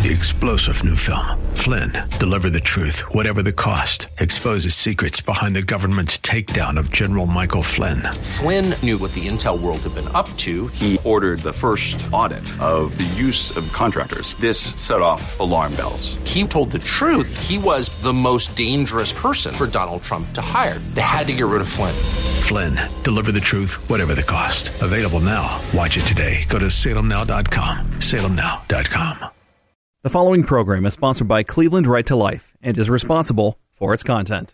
the explosive new film, Flynn, Deliver the Truth, Whatever the Cost, exposes secrets behind the government's takedown of General Michael Flynn. Flynn knew what the intel world had been up to. He ordered the first audit of the use of contractors. This set off alarm bells. He told the truth. He was the most dangerous person for Donald Trump to hire. They had to get rid of Flynn. Flynn, Deliver the Truth, Whatever the Cost. Available now. Watch it today. Go to salemnow.com. salemnow.com. The following program is sponsored by Cleveland Right to Life and is responsible for its content.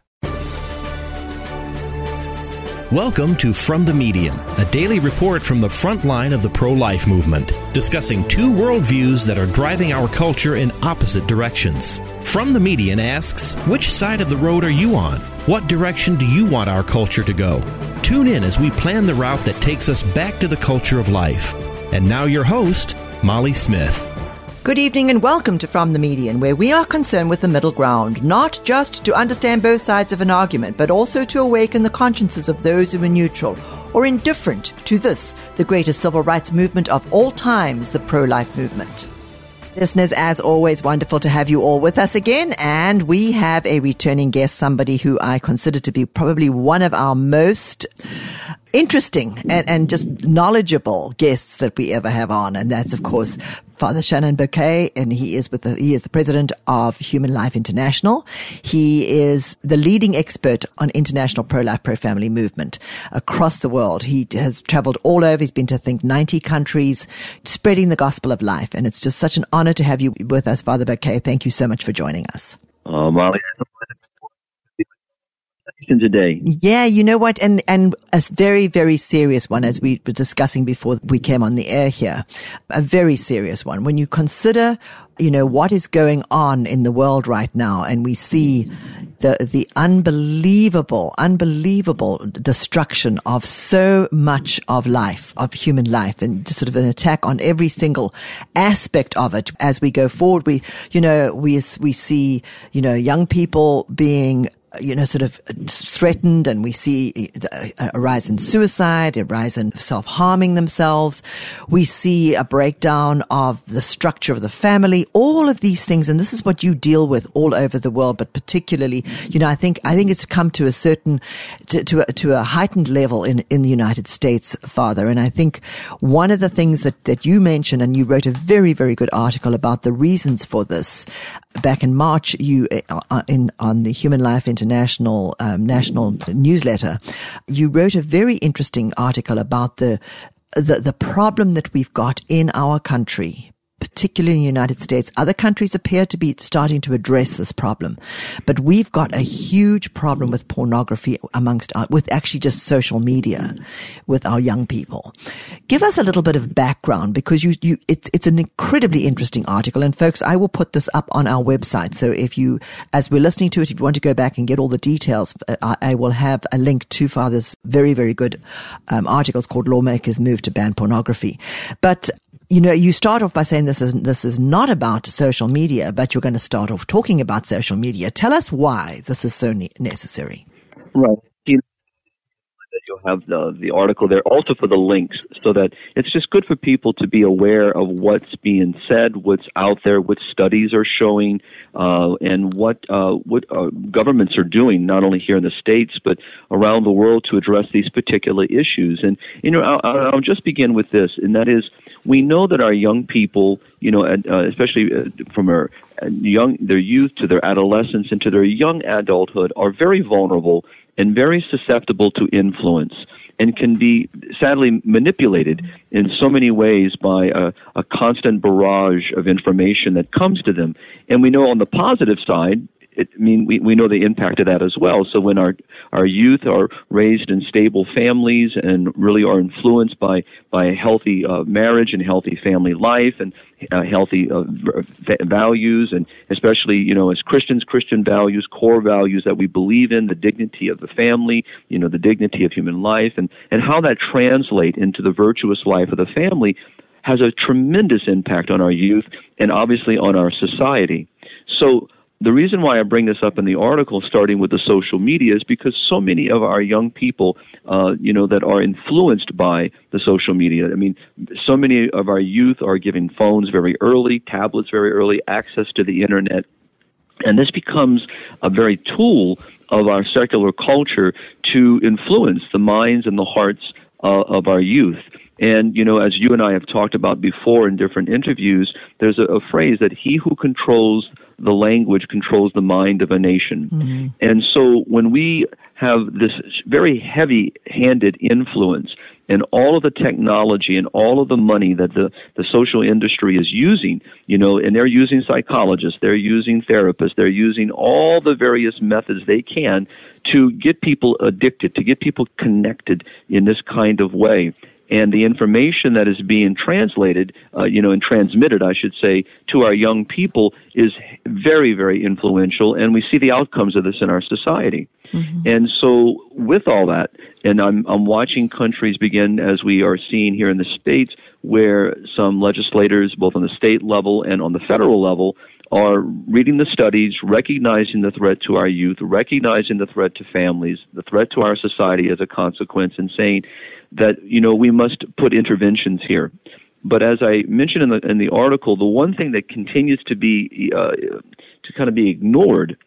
Welcome to From the Median, a daily report from the front line of the pro-life movement, discussing two worldviews that are driving our culture in opposite directions. From the Median asks, which side of the road are you on? What direction do you want our culture to go? Tune in as we plan the route that takes us back to the culture of life. And now your host, Molly Smith. Good evening and welcome to From the Median, where we are concerned with the middle ground, not just to understand both sides of an argument, but also to awaken the consciences of those who are neutral or indifferent to this, the greatest civil rights movement of all times, the pro-life movement. Listeners, as always, wonderful to have you all with us again. And we have a returning guest, somebody who I consider to be probably one of our most interesting and just knowledgeable guests that we ever have on. And that's, of course, Father Shannon Bouquet, and he is the president of Human Life International. He is the leading expert on international pro-life, pro-family movement across the world. He has traveled all over. He's been to, I think, 90 countries, spreading the gospel of life. And it's just such an honor to have you with us, Father Bouquet. Thank you so much for joining us. Molly, today. Yeah, you know what? And a very, very serious one, as we were discussing before we came on the air here. A very serious one. When you consider, what is going on in the world right now, and we see the unbelievable destruction of so much of life, of human life, and just sort of an attack on every single aspect of it. As we go forward, we see, young people being sort of threatened, and we see a rise in suicide, a rise in self-harming themselves. We see a breakdown of the structure of the family, all of these things. And this is what you deal with all over the world, but particularly, I think it's come to a certain, to a heightened level in the United States, Father. And I think one of the things that you mentioned, and you wrote a very, very good article about the reasons for this back in March, on the Human Life International national newsletter, you wrote a very interesting article about the problem that we've got in our country, particularly in the United States. Other countries appear to be starting to address this problem, but we've got a huge problem with pornography with actually just social media with our young people. Give us a little bit of background, because it's an incredibly interesting article. And folks, I will put this up on our website. So as we're listening to it, if you want to go back and get all the details, I will have a link to Father's very, very good articles called Lawmakers Move to Ban Pornography. But you start off by saying this is not about social media, but you're going to start off talking about social media. Tell us why this is so necessary. Right. You'll have the article there also for the links, so that it's just good for people to be aware of what's being said, what's out there, what studies are showing, and what governments are doing, not only here in the States, but around the world, to address these particular issues. And, I'll just begin with this, and that is, we know that our young people, especially from their youth to their adolescence and to their young adulthood, are very vulnerable and very susceptible to influence, and can be sadly manipulated in so many ways by a constant barrage of information that comes to them. And we know on the positive side, we know the impact of that as well. So when our youth are raised in stable families and really are influenced by a healthy marriage and healthy family life and healthy values, and especially, as Christians, Christian values, core values that we believe in, the dignity of the family, the dignity of human life, and how that translates into the virtuous life of the family, has a tremendous impact on our youth and obviously on our society. So the reason why I bring this up in the article, starting with the social media, is because so many of our young people, that are influenced by the social media. I mean, so many of our youth are given phones very early, tablets very early, access to the internet. And this becomes a very tool of our secular culture to influence the minds and the hearts of our youth. And, as you and I have talked about before in different interviews, there's a phrase that he who controls the language controls the mind of a nation. Mm-hmm. And so when we have this very heavy-handed influence and all of the technology and all of the money that the social industry is using, and they're using psychologists, they're using therapists, they're using all the various methods they can to get people addicted, to get people connected in this kind of way. And the information that is being translated, and transmitted, I should say, to our young people is very, very influential, and we see the outcomes of this in our society. Mm-hmm. And so with all that, and I'm watching countries begin, as we are seeing here in the States, where some legislators, both on the state level and on the federal level, are reading the studies, recognizing the threat to our youth, recognizing the threat to families, the threat to our society as a consequence, and saying that, we must put interventions here. But as I mentioned in the article, the one thing that continues to be to kind of be ignored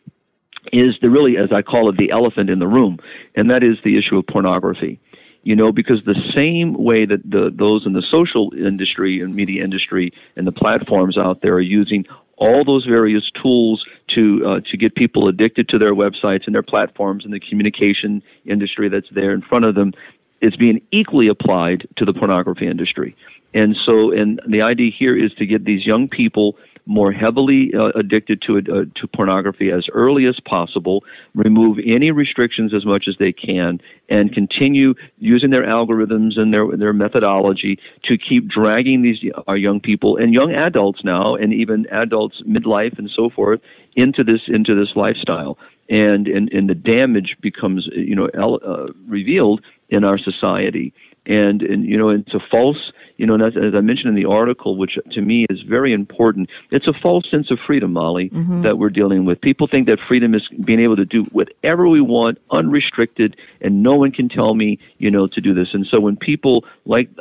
is really, as I call it, the elephant in the room, and that is the issue of pornography. Because the same way that those in the social industry and media industry and the platforms out there are using all those various tools to get people addicted to their websites and their platforms and the communication industry that's there in front of them, it's being equally applied to the pornography industry. And the idea here is to get these young people more heavily addicted to pornography as early as possible, remove any restrictions as much as they can, and continue using their algorithms and their methodology to keep dragging our young people and young adults now, and even adults midlife and so forth, into this lifestyle. And the damage becomes revealed in our society. And it's a false, as I mentioned in the article, which to me is very important, it's a false sense of freedom, Molly, mm-hmm. that we're dealing with. People think that freedom is being able to do whatever we want, unrestricted, and no one can tell me, to do this. And so when people like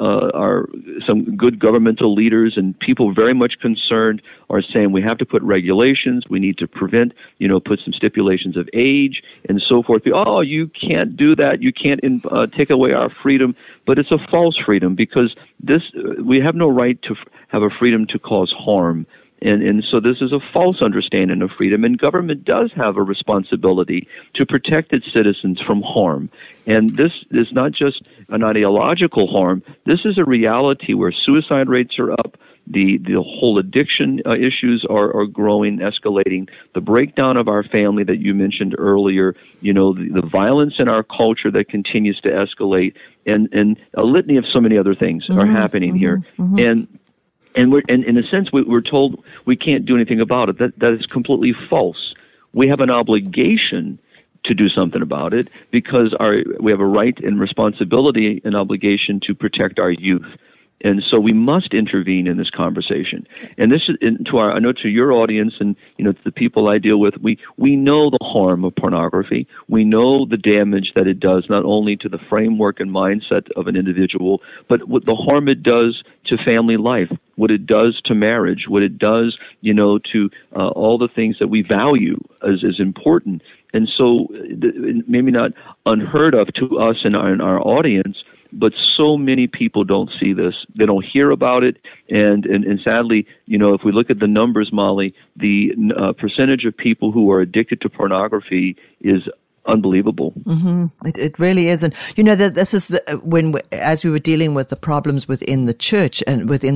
some good governmental leaders and people very much concerned are saying we have to put regulations, we need to prevent, put some stipulations of age and so forth. Oh, you can't do that. You can't take away our freedom. But it's a false freedom, because we have no right to have a freedom to cause harm. And so this is a false understanding of freedom, and government does have a responsibility to protect its citizens from harm. And this is not just an ideological harm. This is a reality where suicide rates are up. The whole addiction issues are growing, escalating. The breakdown of our family that you mentioned earlier, the violence in our culture that continues to escalate, and a litany of so many other things mm-hmm, are happening mm-hmm, here. Mm-hmm. And we're, in a sense, we're told we can't do anything about it. That is completely false. We have an obligation to do something about it, because we have a right and responsibility and obligation to protect our youth. And so we must intervene in this conversation. And this is I know to your audience and to the people I deal with, we know the harm of pornography. We know the damage that it does not only to the framework and mindset of an individual, but what the harm it does to family life, what it does to marriage, what it does, to all the things that we value as important. And so maybe not unheard of to us and our audience, but so many people don't see this. They don't hear about it. And sadly, if we look at the numbers, Molly, the percentage of people who are addicted to pornography is unbelievable. Mm-hmm. It really is. And that this is as we were dealing with the problems within the church and with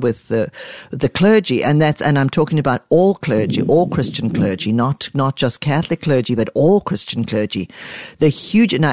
the clergy, and I'm talking about all clergy, all Christian clergy, not just Catholic clergy, but all Christian clergy. The huge, and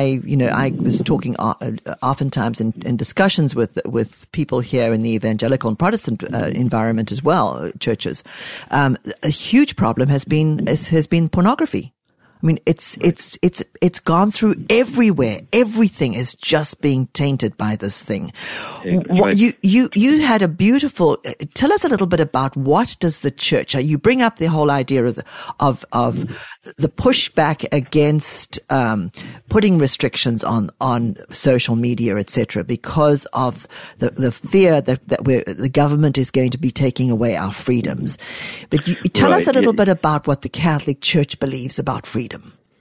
I was talking oftentimes in discussions with people here in the evangelical and Protestant environment as well, churches. A huge problem has been pornography. I mean, it's gone through everywhere. Everything is just being tainted by this thing. Right. You had a beautiful. Tell us a little bit about what does the church. You bring up the whole idea of the pushback against putting restrictions on social media, etc., because of the fear that the government is going to be taking away our freedoms. But tell us a little bit about what the Catholic Church believes about freedom.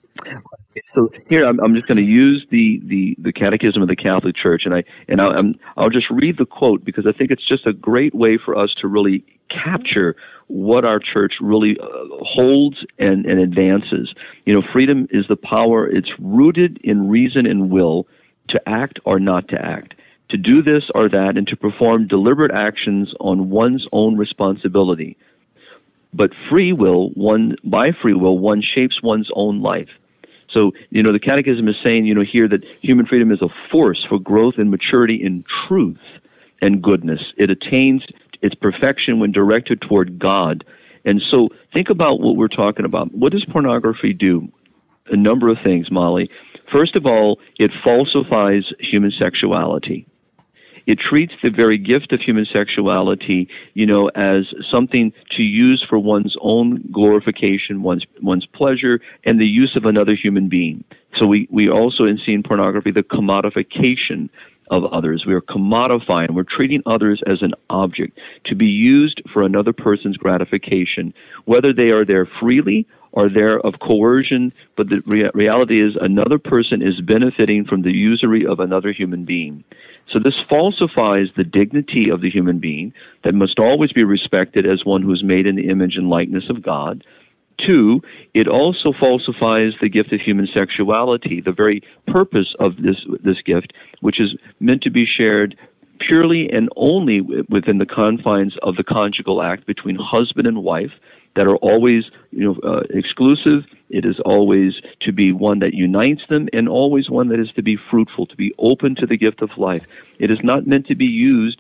So here I'm just going to use the Catechism of the Catholic Church, and I'll just read the quote because I think it's just a great way for us to really capture what our church really holds and advances. Freedom is the power. It's rooted in reason and will to act or not to act, to do this or that, and to perform deliberate actions on one's own responsibility. But by free will, one shapes one's own life. So, the Catechism is saying, here that human freedom is a force for growth and maturity in truth and goodness. It attains its perfection when directed toward God. And so think about what we're talking about. What does pornography do? A number of things, Molly. First of all, it falsifies human sexuality. It treats the very gift of human sexuality, as something to use for one's own glorification, one's pleasure, and the use of another human being. So we also see in pornography the commodification of others. We are commodifying. We're treating others as an object to be used for another person's gratification, whether they are there freely or there of coercion. But the reality is another person is benefiting from the usury of another human being. So this falsifies the dignity of the human being that must always be respected as one who is made in the image and likeness of God. 2, it also falsifies the gift of human sexuality, the very purpose of this gift, which is meant to be shared purely and only within the confines of the conjugal act between husband and wife, that are always, exclusive. It is always to be one that unites them, and always one that is to be fruitful, to be open to the gift of life. It is not meant to be used,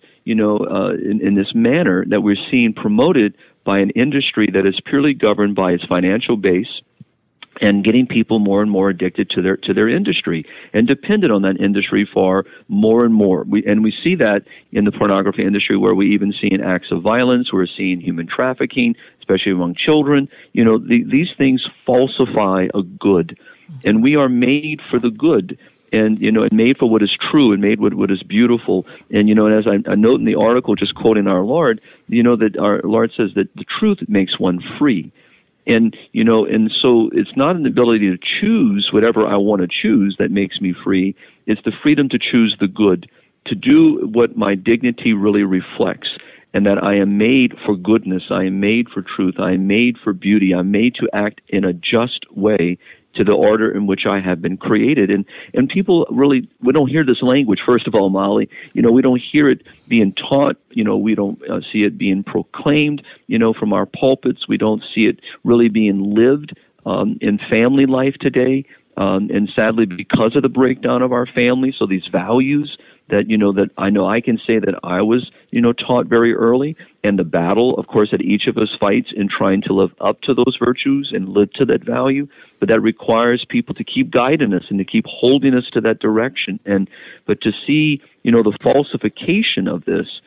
in this manner that we're seeing promoted by an industry that is purely governed by its financial base, and getting people more and more addicted to their industry and dependent on that industry for more and more. We see that in the pornography industry, where we even see in acts of violence, we're seeing human trafficking, especially among children. These things falsify a good, and we are made for the good. And, and made for what is true, and made what is beautiful. And, and as I note in the article, just quoting our Lord, that our Lord says that the truth makes one free. And, and so it's not an ability to choose whatever I want to choose that makes me free. It's the freedom to choose the good, to do what my dignity really reflects, and that I am made for goodness, I am made for truth, I am made for beauty, I'm made to act in a just way to the order in which I have been created. And people really, we don't hear this language, first of all, Molly. We don't hear it being taught. We don't see it being proclaimed, from our pulpits. We don't see it really being lived in family life today. And sadly, because of the breakdown of our family, so these values that, that I know I can say that I was, taught very early, and the battle, of course, that each of us fights in trying to live up to those virtues and live to that value. But that requires people to keep guiding us and to keep holding us to that direction. But to see, the falsification of this,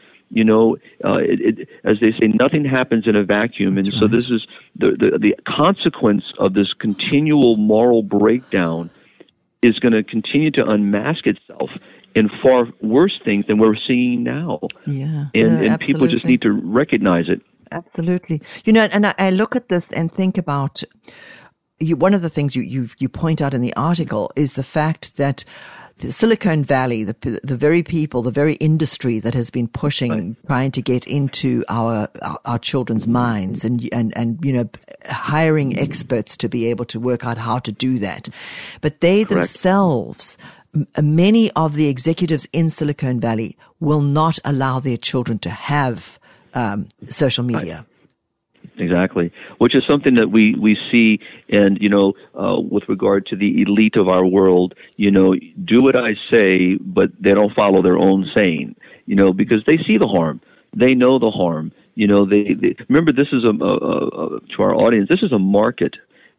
as they say, nothing happens in a vacuum. And so this is the consequence of this continual moral breakdown is going to continue to unmask itself in far worse things than we're seeing now. Yeah. And people just need to recognize it. Absolutely. And I look at this and think about one of the things you point out in the article is the fact that the Silicon Valley, the very people, the very industry that has been pushing, trying to get into our children's minds and hiring experts to be able to work out how to do that. But they themselves, many of the executives in Silicon Valley will not allow their children to have social media. Exactly, which is something that we see, and with regard to the elite of our world, do what I say, but they don't follow their own saying, because they see the harm, they know the harm, they remember this is to our audience, this is a market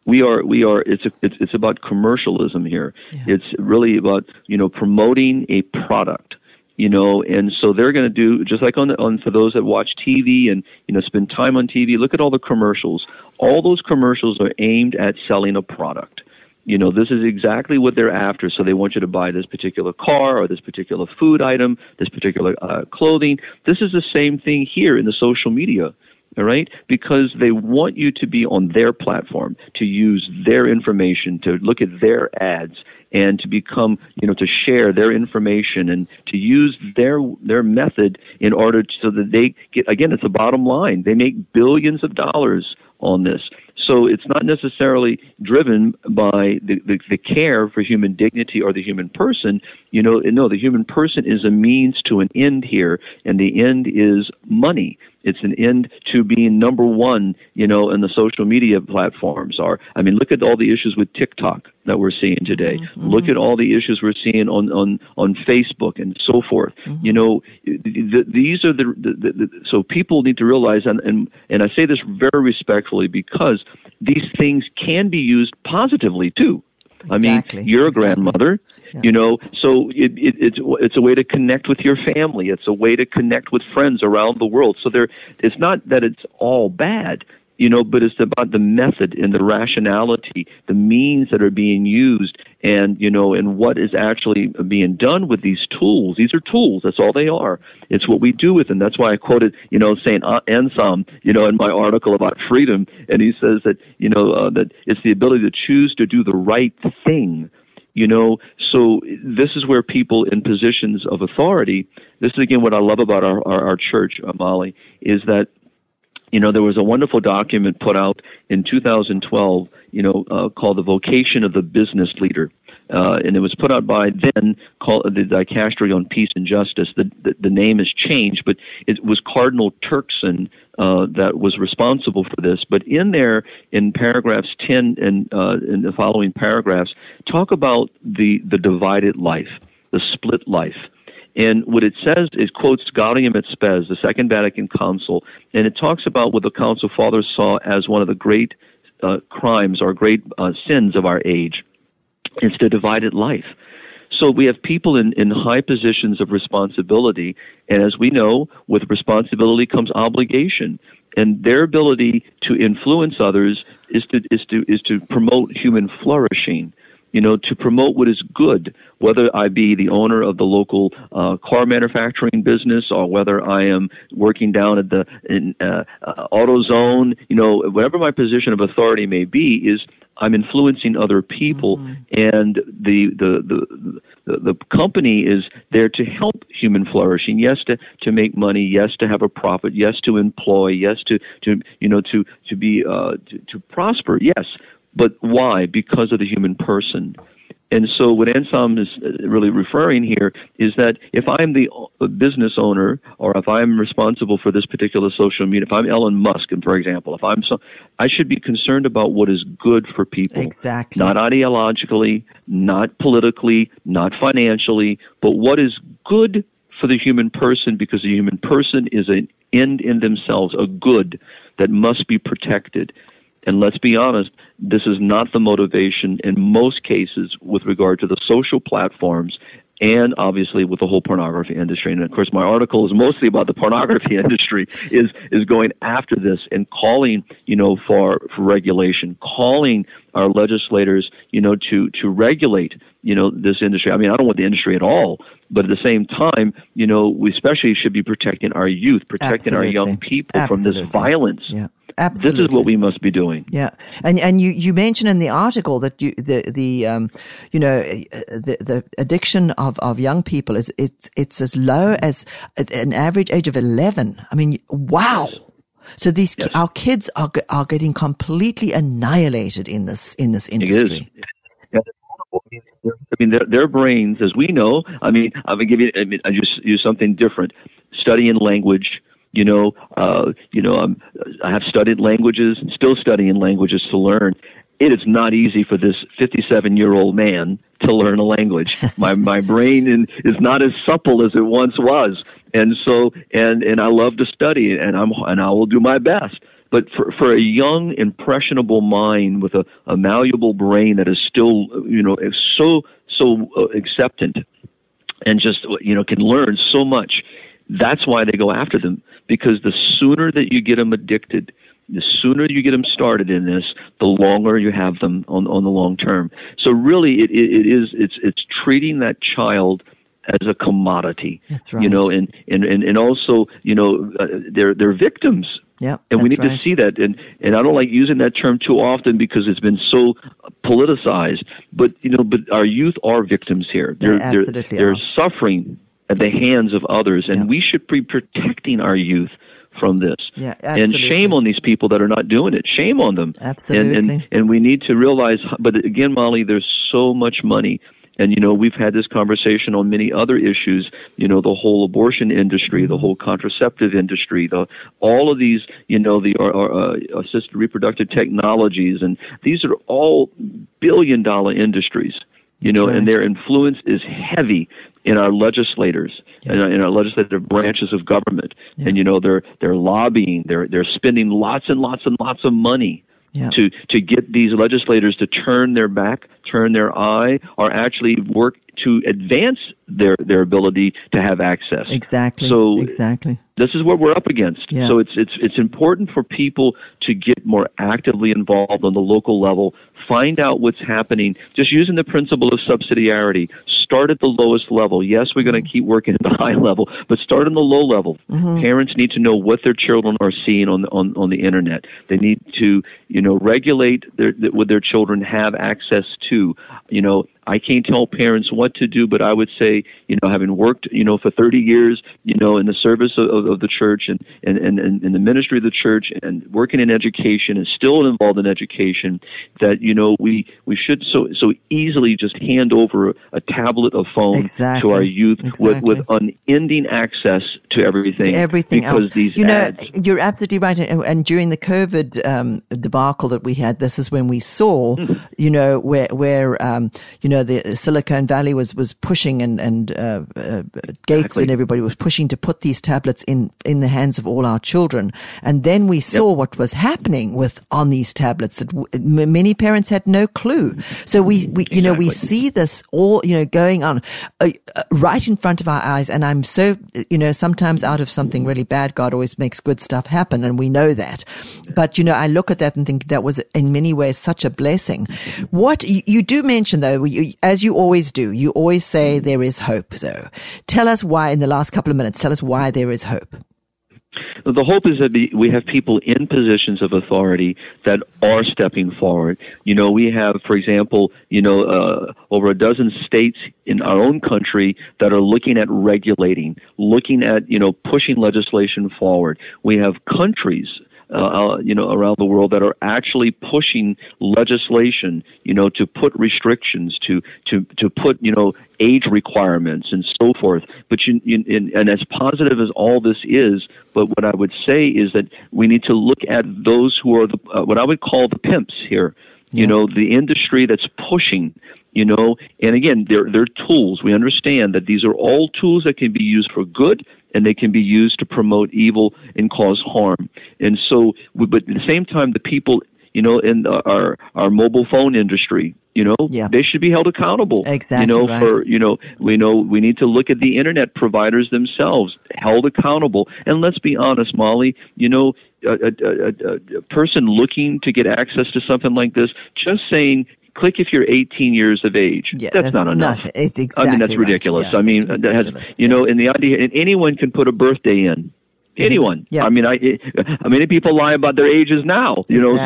It's about commercialism here. Yeah. It's really about, promoting a product. And so they're going to do just like for those that watch TV and spend time on TV. Look at all the commercials. All those commercials are aimed at selling a product. This is exactly what they're after. So they want you to buy this particular car or this particular food item, this particular clothing. This is the same thing here in the social media. All right? Because they want you to be on their platform, to use their information, to look at their ads, and to become, to share their information and to use their method in order so that they get, again, it's a bottom line. They make billions of dollars on this. So it's not necessarily driven by the care for human dignity or the human person. No, the human person is a means to an end here, and the end is money. It's an end to being number one, in the social media platforms. Look at all the issues with TikTok that we're seeing today. Mm-hmm. Look at all the issues we're seeing on Facebook and so forth. Mm-hmm. These are so people need to realize, and I say this very respectfully because these things can be used positively too. Exactly. You're a grandmother, so it's a way to connect with your family. It's a way to connect with friends around the world. So it's not that it's all bad, but it's about the method and the rationality, the means that are being used, and and what is actually being done with these tools. These are tools. That's all they are. It's what we do with them. That's why I quoted, Saint Anselm, in my article about freedom, and he says that, that it's the ability to choose to do the right thing. So this is where people in positions of authority, this is again what I love about our church, Molly, is that, there was a wonderful document put out in 2012, called The Vocation of the Business Leader. And it was put out by then called the Dicastery on Peace and Justice. The name has changed, but it was Cardinal Turkson that was responsible for this. But in there, in paragraphs 10 and in the following paragraphs, talk about the divided life, the split life. And what it says is quotes Gaudium et Spes, the Second Vatican Council, and it talks about what the Council Fathers saw as one of the great crimes or great sins of our age. It's the divided life. So we have people in high positions of responsibility, and as we know, with responsibility comes obligation. And their ability to influence others is to promote human flourishing. To promote what is good, whether I be the owner of the local car manufacturing business or whether I am working down at the AutoZone, whatever my position of authority may be, is I'm influencing other people, mm-hmm. and the company is there to help human flourishing. Yes, to make money. Yes, to have a profit. Yes, to employ. Yes, to prosper. Yes. But why? Because of the human person. And so what Anselm is really referring here is that if I'm the business owner, or if I'm responsible for this particular social media, if I'm Elon Musk, for example, I should be concerned about what is good for people. Exactly. Not ideologically, not politically, not financially, but what is good for the human person, because the human person is an end in themselves, a good that must be protected. And let's be honest, this is not the motivation in most cases with regard to the social platforms and obviously with the whole pornography industry. And of course, my article is mostly about the pornography industry is going after this and calling, for regulation, calling our legislators, to regulate, this industry. I don't want the industry at all, but at the same time, we especially should be protecting our youth, protecting our young people from this violence. Yeah. Absolutely. This is what we must be doing. Yeah, and you mentioned in the article that the addiction of young people it's as low as an average age of 11. Wow. So our kids are getting completely annihilated in this industry. It is. Their brains, as we know. I just use something different. Studying language. I have studied languages and still studying languages to learn. It is not easy for this 57-year-old man to learn a language. My brain is not as supple as it once was. And so, and I love to study, and I will do my best But for a young, impressionable mind with a malleable brain that is still, so acceptant and just, can learn so much, that's why they go after them. Because the sooner that you get them addicted, the sooner you get them started in this, the longer you have them on the long term. So really, it's treating that child as a commodity. That's right. And also, they're victims. Yeah, and we need to see that. And I don't like using that term too often because it's been so politicized. But our youth are victims here. They're suffering at the hands of others, and we should be protecting our youth from this. Yeah, and shame on these people that are not doing it. Shame on them. Absolutely. And we need to realize, but again, Molly, there's so much money. And, we've had this conversation on many other issues, the whole abortion industry, the whole contraceptive industry, all of these, the assisted reproductive technologies, and these are all billion-dollar industries, and their influence is heavy in our legislators, in our legislative branches of government. Yeah. And, they're lobbying, they're spending lots and lots and lots of money to get these legislators to turn their back, turn their eye, or actually work to advance their ability to have access. Exactly. So exactly. This is what we're up against. Yeah. So it's important for people to get more actively involved on the local level, find out what's happening, just using the principle of subsidiarity. Start at the lowest level. Yes, we're going to keep working at the high level, but start on the low level. Mm-hmm. Parents need to know what their children are seeing on the internet. They need to, regulate what their children have access to. I can't tell parents what to do, but I would say, having worked, for 30 years, in the service of the church and in the ministry of the church and working in education and still involved in education, that, we should so easily just hand over a tablet, a phone to our youth with unending access to everything. Everything because else. These ads. You're absolutely right. And during the COVID debacle that we had, this is when we saw, where the Silicon Valley was pushing and Gates and everybody was pushing to put these tablets in the hands of all our children. And then we saw what was happening on these tablets that many parents had no clue. So we see this all, going on right in front of our eyes. And I'm so, sometimes out of something really bad, God always makes good stuff happen. And we know that. But, I look at that and think that was in many ways such a blessing. What you do mention though, as you always do, you always say there is hope though. Tell us why in the last couple of minutes, tell us why there is hope. The hope is that we have people in positions of authority that are stepping forward. We have, for example, over a dozen states in our own country that are looking at regulating, looking at, pushing legislation forward. We have countries around the world that are actually pushing legislation, to put restrictions, to put, age requirements and so forth. But and as positive as all this is, but what I would say is that we need to look at those who are what I would call the pimps here. The industry that's pushing, and again, they're tools. We understand that these are all tools that can be used for good and they can be used to promote evil and cause harm. And so, but at the same time, the people, in our mobile phone industry, they should be held accountable. Exactly. We know we need to look at the internet providers themselves, held accountable. And let's be honest, Molly, a person looking to get access to something like this, just saying, click if you're 18 years of age. Yeah, that's not enough. That's ridiculous. Right. Yeah. That has, and the idea, and anyone can put a birthday in. Anyone. Yeah. Many people lie about their ages now.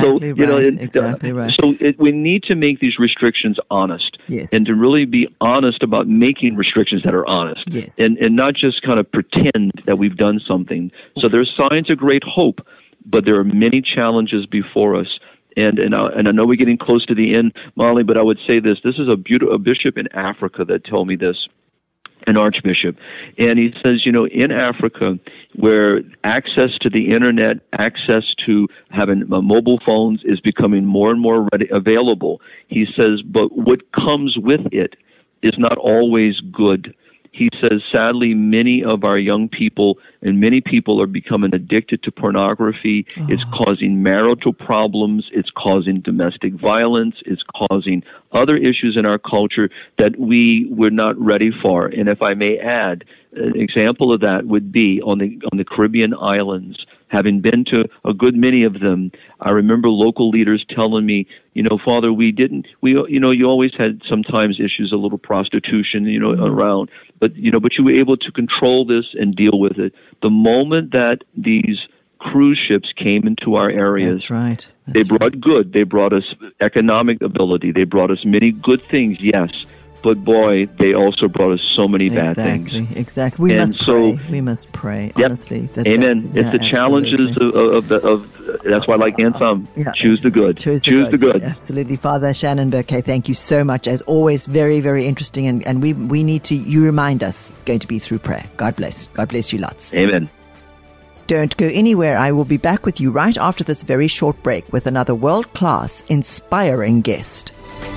So we need to make these restrictions honest, and to really be honest about making restrictions that are honest, and not just kind of pretend that we've done something. So there's signs of great hope, but there are many challenges before us. And I know we're getting close to the end, Molly, but I would say this. This is a bishop in Africa that told me this, an archbishop. And he says, in Africa, where access to the internet, access to having mobile phones is becoming more and more available, he says, but what comes with it is not always good. He says, sadly, many of our young people and many people are becoming addicted to pornography. It's causing marital problems. It's causing domestic violence. It's causing other issues in our culture that we're not ready for. And if I may add, an example of that would be on the Caribbean islands. Having been to a good many of them, I remember local leaders telling me, Father, you always had sometimes issues, a little prostitution, around, but you were able to control this and deal with it. The moment that these cruise ships came into our areas, that's right. They brought good. They brought us economic ability. They brought us many good things, yes. But boy, they also brought us so many bad things. Exactly. We must pray. Yep. Honestly. Amen. It's the challenges of that's why I like Ansem. Choose the good. Choose the good. Absolutely. Father Shannon Burke, thank you so much. As always, very, very interesting. And we need to, you remind us, going to be through prayer. God bless. God bless you lots. Amen. Don't go anywhere. I will be back with you right after this very short break with another world-class, inspiring guest.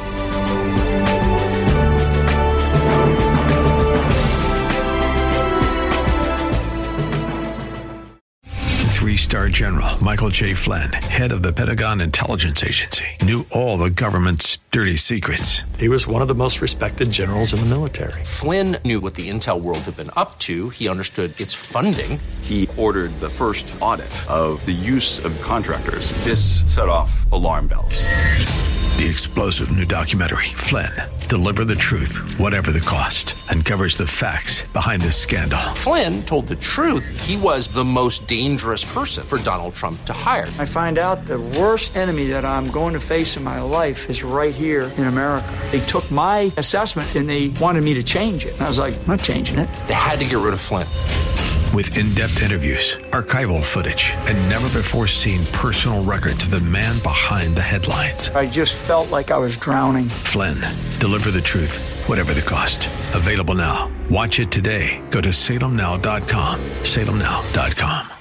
3-star General Michael J. Flynn, head of the Pentagon Intelligence Agency, knew all the government's dirty secrets. He was one of the most respected generals in the military. Flynn knew what the intel world had been up to. He understood its funding. He ordered the first audit of the use of contractors. This set off alarm bells. The explosive new documentary, Flynn, Deliver the Truth, Whatever the Cost, uncovers the facts behind this scandal. Flynn told the truth. He was the most dangerous person for Donald Trump to hire. I find out the worst enemy that I'm going to face in my life is right here in America. They took my assessment and they wanted me to change it. And I was like, I'm not changing it. They had to get rid of Flynn. With in-depth interviews, archival footage, and never-before-seen personal records of the man behind the headlines. I just felt like I was drowning. Flynn, Deliver the Truth, Whatever the Cost. Available now. Watch it today. Go to salemnow.com. salemnow.com.